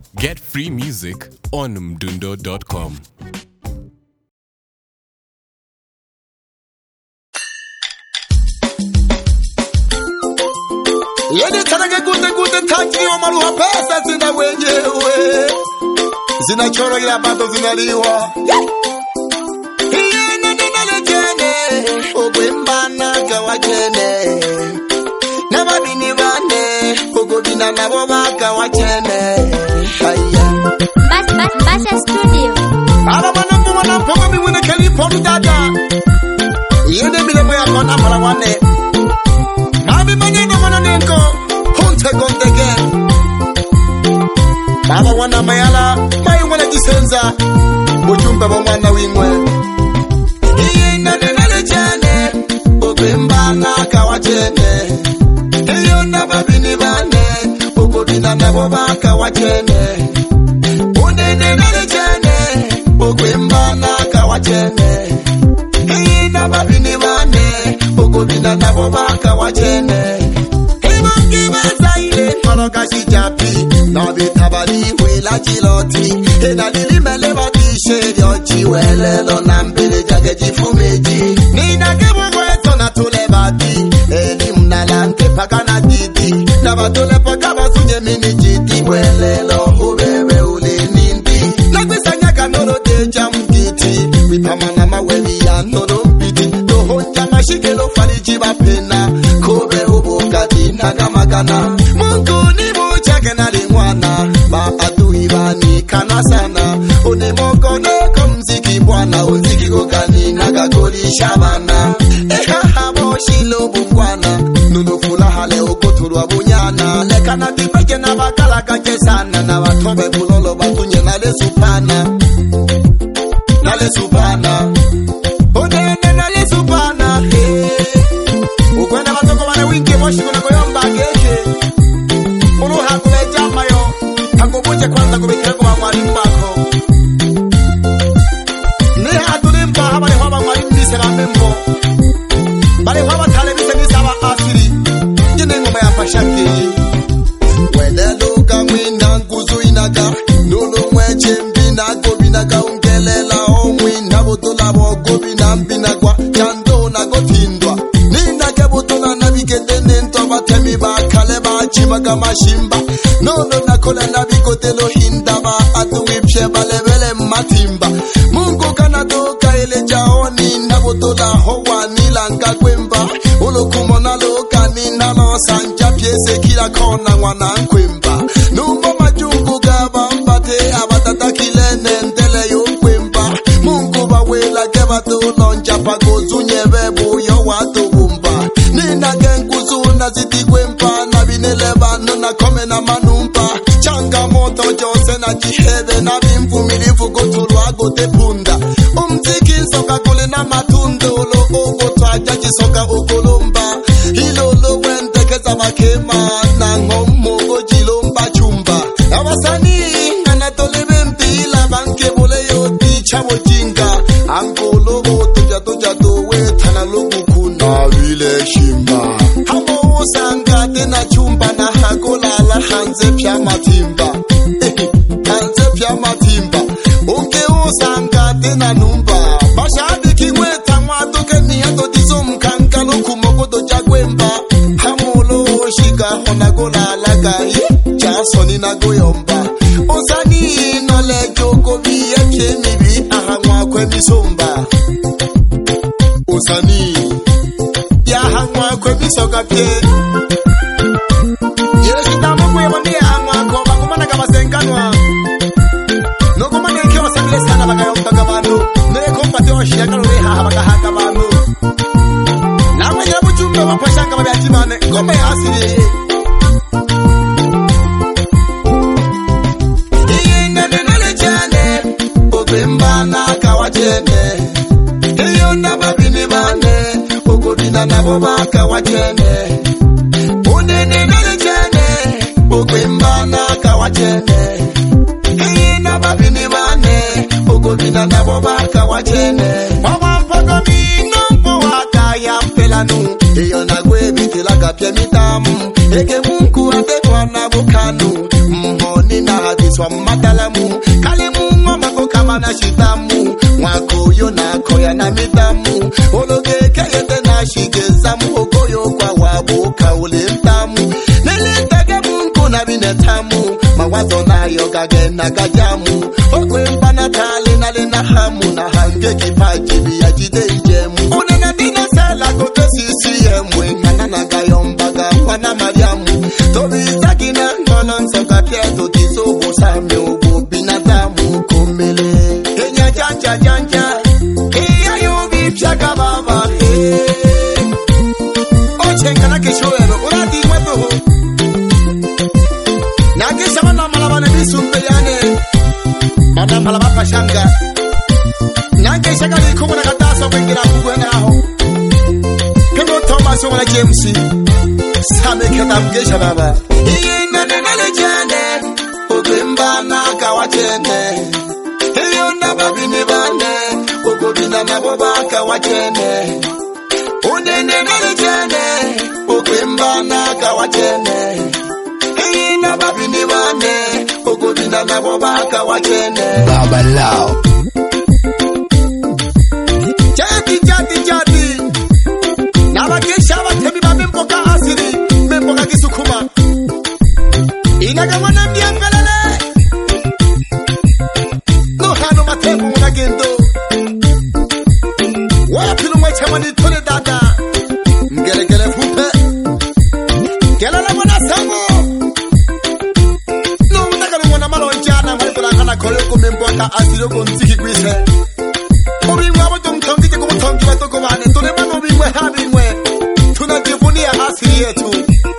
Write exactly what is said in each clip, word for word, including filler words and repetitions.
Get free music on mdundo dot com. Yeni tanage gute gute taki wa maruha pesa zina wenyewe zina choro ya bado zinaliwa Hiyene nina lejene Ogwembana kawachene Nababini bane Ogobina nabo baka wachene Haya Bas Bas Bas Studio Aba manambu manamponga miwene keli poru dada Yene milemo ya kona malawane Nabi maneno mananenko Hunte gondege Baba wana mayala Mai wana jisenza Ujumbe wa mwana wingwe Iye nane nale jane Ogwembana kawachene Iyo nababini bane Ogobina nabo baka wachene Unene nale jane Ogwembana kawachene Iyo nababini bane Ogobina nabo baka wachene Himangi bazaile Maloka shijapi Nabitabali wila chiloti Hena lilimele batishe Yochi welelo nambele jage jifumeji Nina kebo kweto na tule bati Eli mnalanke paka na didi Nabatule paka basunye mini jiti Welelo uwewe ule nindi Nakwisa kanoro deja mkiti Wipamana mawewi ya noro mpiti Dohonja mashikelo farijiba pena Kobe ubukati nagamagana Mungu ni muchake na lingwana Ba adui bani kana sana Unemoko neko mziki bwana Unziki gogani nagagoli shabana Eha habo shilo bukwana Nunu fulaha leo kuturwa bunyana Leka na tipeke na bakala kache sana Na watobe bulolo batunye na lesupana Na lesupana Unene na lesupana Ukwenda batoko wane wingi moshi kuna koyomba keke Uruha kuleja mayo Hakubuche kwanza kubikira kwa mwalimu bako Ni hatulimba haba ni haba mwalimu nise la membo Bali haba talebise nise haba asiri Jine ngoma ya pashaki Wende luka mwina nkuzu inaga Nulu mweche mbina gobinaga ungelela omwina Butula wogobina mbina kwa Jando na gotindwa Nina kebutula na vikete nento Batemi bakale bachimaga mashimba Nono na kola na bikotelo hindaba Atu wipshe balebele matimba Mungu kanatoka ele jaoni Na butula hoa nilanga kwemba Ulo kumona loka nina lo sanja Piese kila kona wana nkwemba Numbo majungu gaba mbate Abatata kilene ndele yu kwemba Mungu bawela keba tulonja Pagozu nyebebu yo watu bumba Nina genkuzu na ziti kwemba Na bineleba nuna kome na manumpa Changa moto jose na jihede Na bimfumilifu kutulwa gote punda Umziki soka kule na matundu Ulo ugo twaja jisoka ukulumba Hilo lo wente keza makema Na ngomo gojilumba chumba Awasani anatolebe mpila Banke bole yoti chabo jinga Angolo bote jato jato we Tana logu kuna vile shimba Hamo usanga tena chumba Na hakolala hanze pya matimba Hanze pya matimba Unke usanga tena numba Bashadi kiweta mwatoke ni hato dizo mkanka Luku mokoto jagwemba Hamulo shika hona gola lagai Jasoni na goyomba Osani nole joko biye kemibi Ahamwa kwe misomba Osani Ya hamwa kwe misoka pye Yele shitamo kwe wandi hamwa Koba kumana kama senkanwa No kumana ike wasangile sana Baka yomba kabano Nere kompate wa shiyaka Lureha habaka haka bano Namwe njira buchumbe wapashanga Mabiachimane Kome asiri Iye nene nale jane Ogwembana kawachene Iyo nababini bane Ogobina nabo baka wachene Unene nale jane Ogwembana kawachene Iyo nababini bane Ogobina nabo baka wachene Wawa mpoko mino mpo waka ya mpelanu Iyo nagwe bitila kapye mitamu Ege mungu ate kwa nabukanu Mhoni na hadi kiswa matalamu kalimu ngoma ko kama na shitamu mwako yo nako ya na mitamu ologeke yende na shikezamu okoyo kwa wabu kaule tamu nilitege mungu na binetamu mawazo nayo kagena kajamu okwemba na tali na lina hamu na hange kipaji biya jidejemu unena dina sela kote sisi yemwe nana gayombaga wana mariamu tobi sakina nonon soka pieto tisobo sami ubu binadamu kumele kenya janja janja iya yubi pshaka baba oche nkana kishoero uradi mweto nakisha wana malabane bisumbe yane mana malabapa shanga nakisha kali kumuna katasa wengira kugwena aho kemo Thomas wala James same katamgesha baba iyina nene jane ogwemba na kawachene iyona babini bane ogobina nabo bakawachene unene nene jane ogwemba na kawachene iyina babini bane ogobina nabo bakawachene baba lao jadi jadi jadi nabakesha batemi bamemboka asiri memboka kisukuma inagamana mbiangalele no hano matebu munagendo wapilu mwechamani tole dada mgelegele fupe gelala mwana samo no munagalu mwana malonjana mwalitola kana koloko memboka asiri oko nziki kwise Obimwe abo mtongije kumutongi batoko bane tole mano bimwe habimwe tunajivunia asili yetu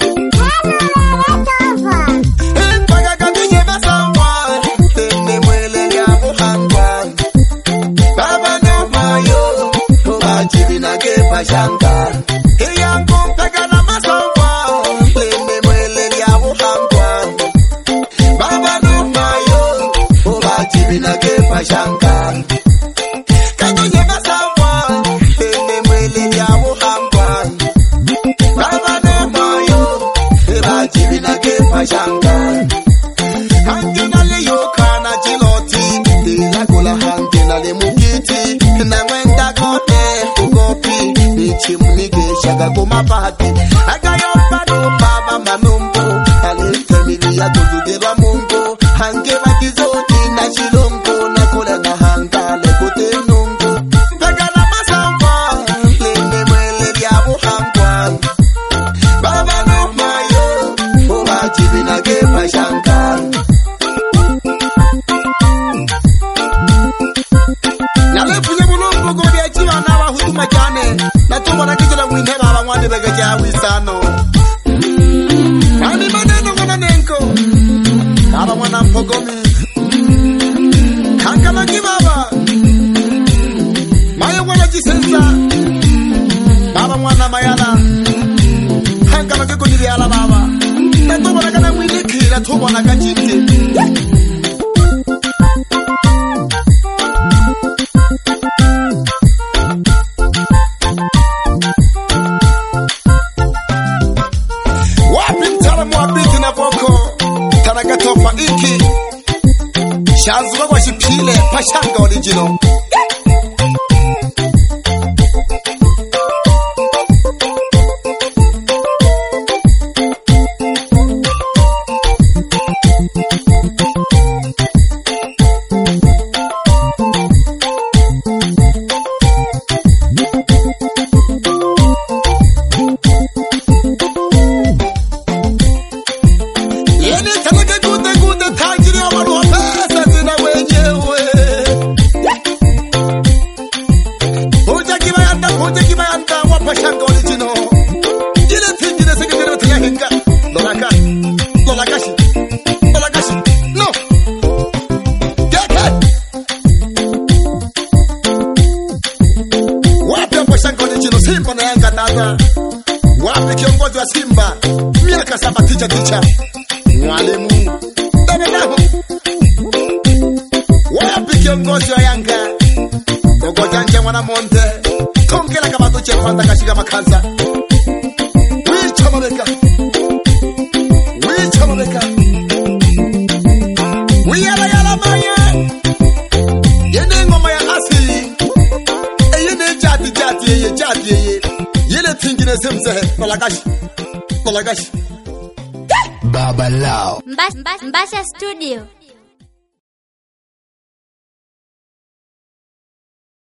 Mpaka katinye basangwa tene mwele ya buhangwa Baba no mayo Wajibi na gepa shanga Iya kumpeka na masangwa tene mwele ya buhangwa Baba no mayo Wajibi na gepa shanga Katinye basangwa tene mwele ya buhangwa Baba no mayo Wajibi na gepa shanga Hangina le yoka na jiloti Dila kula hangina le mukiti Na wenda kote ugopi Nichi munige shaga kumapati Agayomba no baba manumbo Alinte milia kuzudirwa mungu Hange wakizoti na shilongo Na kula na hanga le kote nungu Mpaka na masamba Lene mwele ya buhangwa Baba no mayo Wajibi na gepa shanga Nalefunye mulungu godi achiwa na wahuduma jane Natuwa na kijela mwine baba mwani begeja wisano Ani maneno mwana nenko Baba mwana mpogomi Kanka maki baba Mayo mwana jisenza Baba mwana mayala Kanka maki kujiri ala baba Natuwa na kana mwine kila tuwa na kajiti Tanagatofa iki Shazuwa kwa shipile Pashanga original Wapi kiongozi wa Simba miaka saba ticha ticha mwalimu Dabedaho. Wapi kiongozi wa Yanga Ogojanja mwana Monte Tongela kama tuche kwanda kashiga makanza Wicho mabeka Wicho mabeka ye yele tingine semse balagash balagash Mbasha Mbasha Studio.